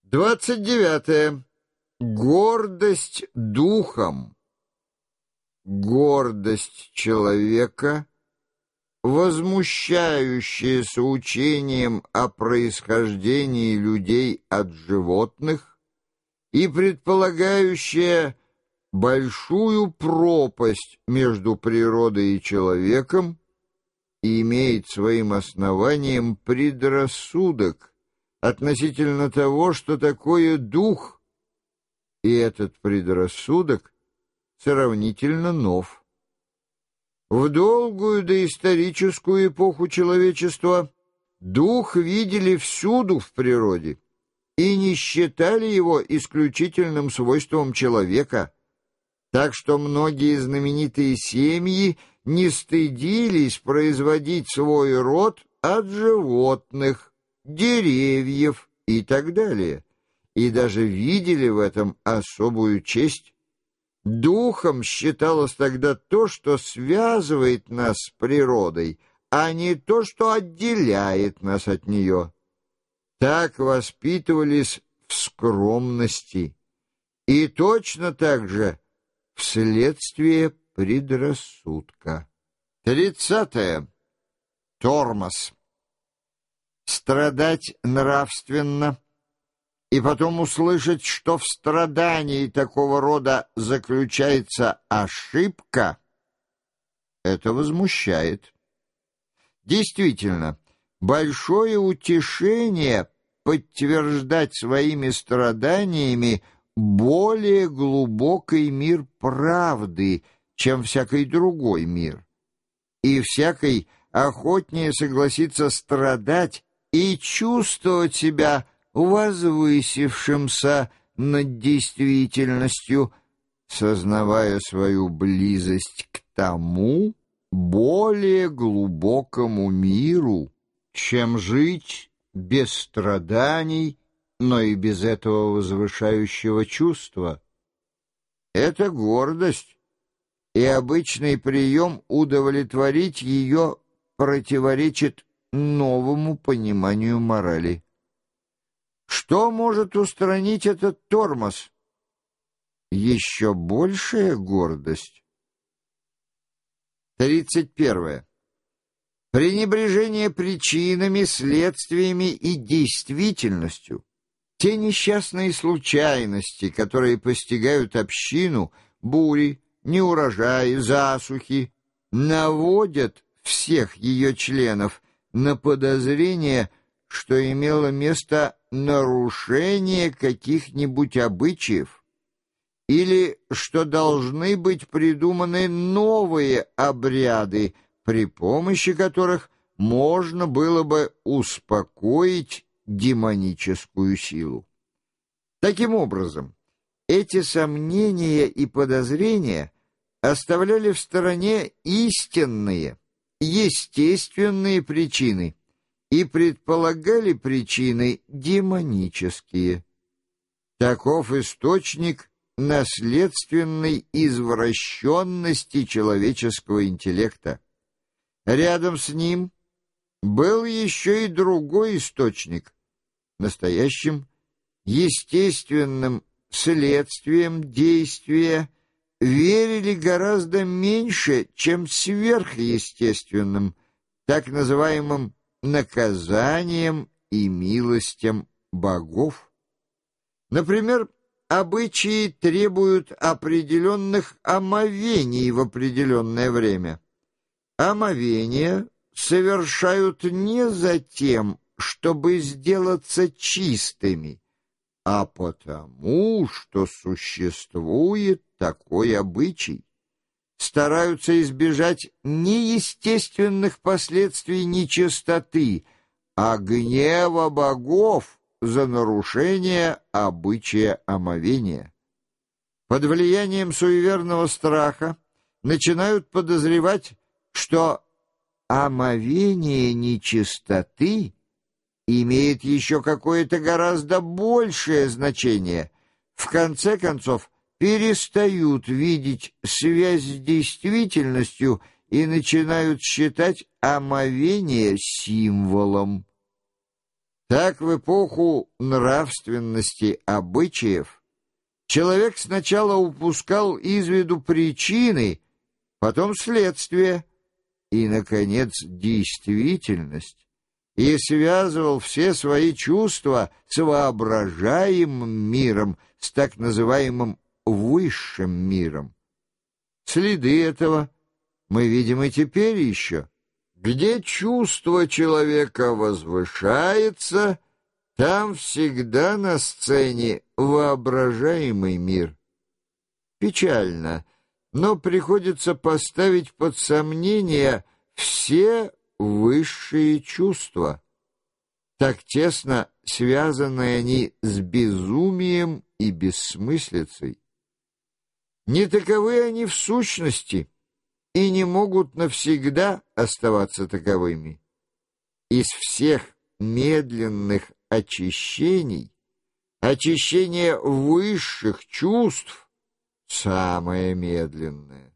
29. Гордость духом. Гордость человека, возмущающаяся учением о происхождении людей от животных и предполагающая большую пропасть между природой и человеком, и имеет своим основанием предрассудок относительно того, что такое дух, и этот предрассудок сравнительно нов. В долгую доисторическую эпоху человечества дух видели всюду в природе и не считали его исключительным свойством человека, так что многие знаменитые семьи не стыдились производить свой род от животных, деревьев и так далее, и даже видели в этом особую честь. Духом считалось тогда то, что связывает нас с природой, а не то, что отделяет нас от нее. Так воспитывались в скромности и точно так же вследствие предрассудка. 30. Тормоз. Страдать нравственно и потом услышать, что в страдании такого рода заключается ошибка, это возмущает. Действительно, большое утешение подтверждать своими страданиями более глубокий мир правды, чем всякий другой мир. И всякий охотнее согласится страдать и чувствовать себя возвысившимся над действительностью, сознавая свою близость к тому более глубокому миру, чем жить без страданий, но и без этого возвышающего чувства. Это гордость, и обычный прием удовлетворить ее противоречит новому пониманию морали. Что может устранить этот тормоз? Еще большая гордость. 31. Пренебрежение причинами, следствиями и действительностью. Те несчастные случайности, которые постигают общину, бури, неурожаи, засухи, наводят всех ее членов на подозрение, что имело место нарушение каких-нибудь обычаев, или что должны быть придуманы новые обряды, при помощи которых можно было бы успокоить демоническую силу. Таким образом, эти сомнения и подозрения оставляли в стороне истинные, естественные причины и предполагали причины демонические. Таков источник наследственной извращенности человеческого интеллекта. Рядом с ним был еще и другой источник, настоящим естественным следствием действия верили гораздо меньше, чем сверхъестественным, так называемым наказанием и милостям богов. Например, обычаи требуют определенных омовений в определенное время. Омовения совершают не за тем, чтобы сделаться чистыми, а потому, что существует такой обычай. Стараются избежать неестественных последствий нечистоты, а гнева богов за нарушение обычая омовения. Под влиянием суеверного страха начинают подозревать, что омовение нечистоты имеет еще какое-то гораздо большее значение. В конце концов, перестают видеть связь с действительностью и начинают считать омовение символом. Так в эпоху нравственности обычаев человек сначала упускал из виду причины, потом следствие и, наконец, действительность, и связывал все свои чувства с воображаемым миром, с так называемым высшим миром. Следы этого мы видим и теперь еще. Где чувство человека возвышается, там всегда на сцене воображаемый мир. Печально, но приходится поставить под сомнение все высшие чувства. Так тесно связаны они с безумием и бессмыслицей. Не таковы они в сущности и не могут навсегда оставаться таковыми. Из всех медленных очищений очищение высших чувств самое медленное.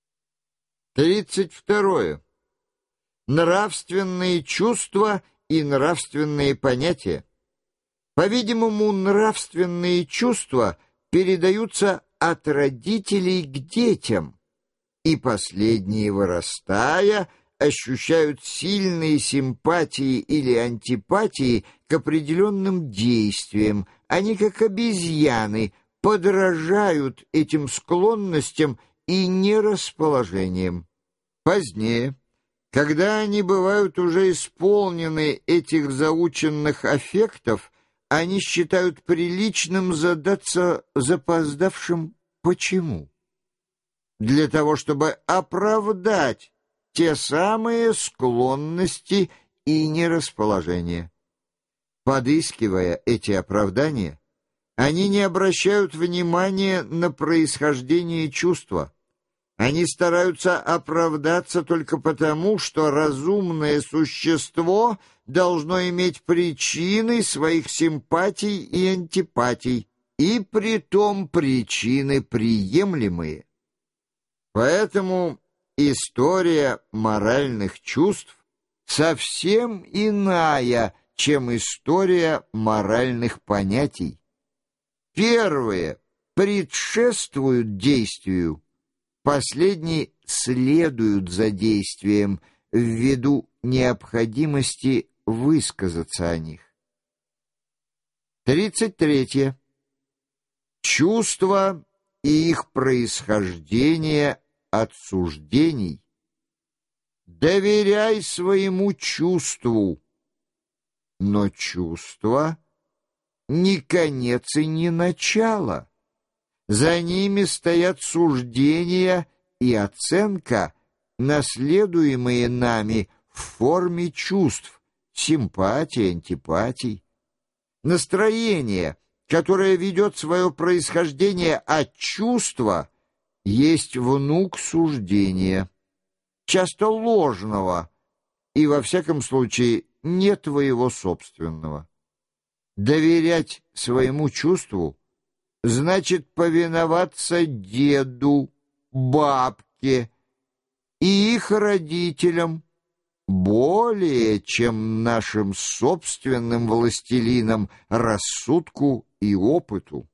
32. Нравственные чувства и нравственные понятия. По-видимому, нравственные чувства передаются от родителей к детям, и последние, вырастая, ощущают сильные симпатии или антипатии к определенным действиям. Они, как обезьяны, подражают этим склонностям и нерасположениям. Позднее, когда они бывают уже исполнены этих заученных аффектов, они считают приличным задаться запоздавшим «почему?», для того, чтобы оправдать те самые склонности и нерасположения. Подыскивая эти оправдания, они не обращают внимания на происхождение чувства. Они стараются оправдаться только потому, что разумное существо должно иметь причины своих симпатий и антипатий, и притом причины приемлемые. Поэтому история моральных чувств совсем иная, чем история моральных понятий. Первые предшествуют действию, последние следуют за действием ввиду необходимости высказаться о них. 33. Чувства и их происхождение от суждений. Доверяй своему чувству, но чувство не конец и не начало. За ними стоят суждения и оценка, наследуемые нами в форме чувств, симпатий, антипатий. Настроение, которое ведет свое происхождение от чувства, есть внук суждения, часто ложного, и во всяком случае не твоего собственного. Доверять своему чувству значит повиноваться деду, бабке и их родителям более, чем нашим собственным властелинам, рассудку и опыту.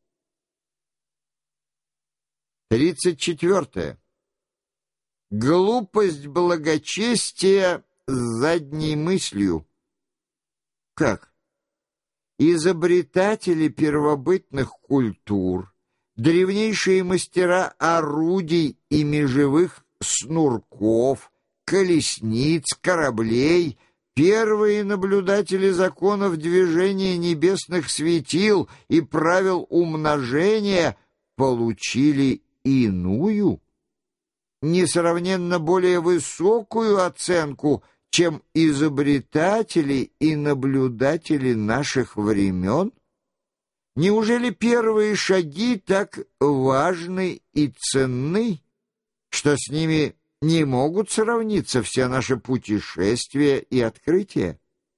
34. Глупость благочестия с задней мыслью. Как? Изобретатели первобытных культур, древнейшие мастера орудий и межевых снурков, колесниц, кораблей, первые наблюдатели законов движения небесных светил и правил умножения получили иную, несравненно более высокую оценку, чем изобретатели и наблюдатели наших времен? Неужели первые шаги так важны и ценны, что с ними не могут сравниться все наши путешествия и открытия?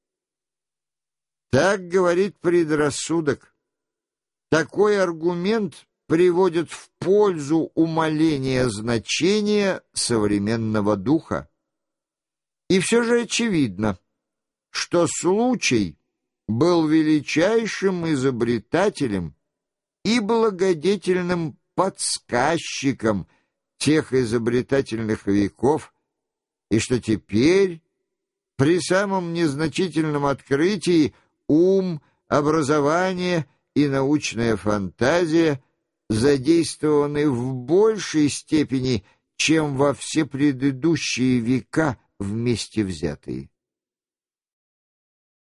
Так говорит предрассудок. Такой аргумент приводит в пользу умаления значения современного духа. И все же очевидно, что случай был величайшим изобретателем и благодетельным подсказчиком тех изобретательных веков, и что теперь, при самом незначительном открытии, ум, образование и научная фантазия задействованы в большей степени, чем во все предыдущие века вместе взятые.